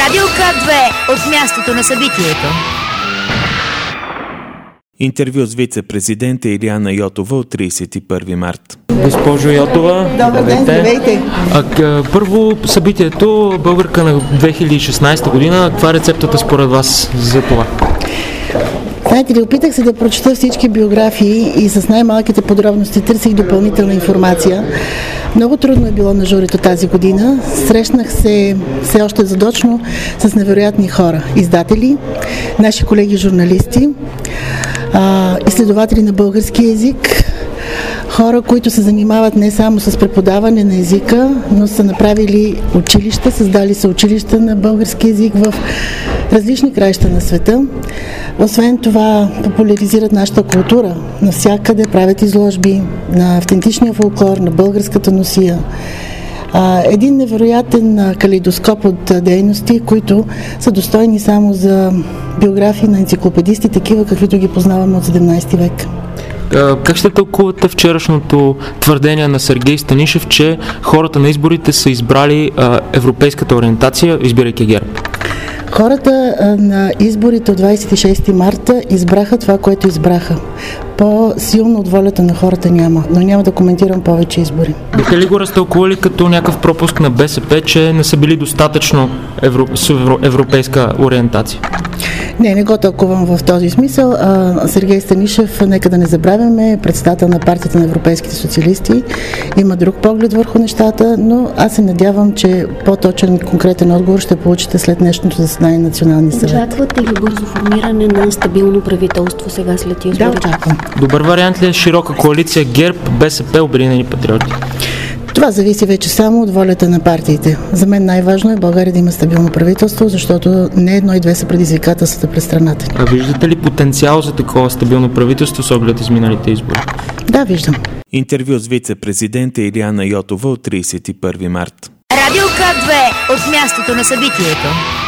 Радио К2 от мястото на събитието. Интервю с вице-президента Илияна Йотова от 31 март. Госпожо Йотова, добър ден, здравейте! Първо събитието Българка на 2016 година. Каква е рецептата според вас за това? Знаете ли, опитах се да прочета всички биографии и с най-малките подробности търсих допълнителна информация. Много трудно е било на журито тази година. Срещнах се все още задочно с невероятни хора. Издатели, наши колеги журналисти, изследователи на български език, хора, които се занимават не само с преподаване на езика, но са направили училища, създали са училища на български език в различни краища на света. Освен това, популяризират нашата култура. Навсякъде правят изложби на автентичния фолклор, на българската носия. Един невероятен калейдоскоп от дейности, които са достойни само за биографии на енциклопедисти, такива каквито ги познаваме от 17 век. Как ще тълкувате вчерашното твърдение на Сергей Станишев, че хората на изборите са избрали европейската ориентация, избирайки ГЕРБ? Хората на изборите от 26 марта избраха това, което избраха. По-силно от волята на хората няма, но няма да коментирам повече избори. Бихте ли го разтълкували като някакъв пропуск на БСП, че не са били достатъчно европейска ориентация? Не го тълкувам в този смисъл. Сергей Станишев, нека да не забравяме, председател на партията на европейските социалисти, има друг поглед върху нещата, но аз се надявам, че по-точен и конкретен отговор ще получите след днешното заседание на Националния съвет. Очаквате ли бързо формиране на стабилно правителство сега след изборите? Да, очаквам. Добър вариант ли е широка коалиция ГЕРБ, БСП, Обединени патриоти? Това зависи вече само от волята на партиите. За мен най-важно е България да има стабилно правителство, защото не едно и две са предизвикателствата пред страната. А виждате ли потенциал за такова стабилно правителство с оглед изминалите избори? Да, виждам. Интервю с вице-президента Илияна Йотова от 31 март. Радио К2 от мястото на събитието.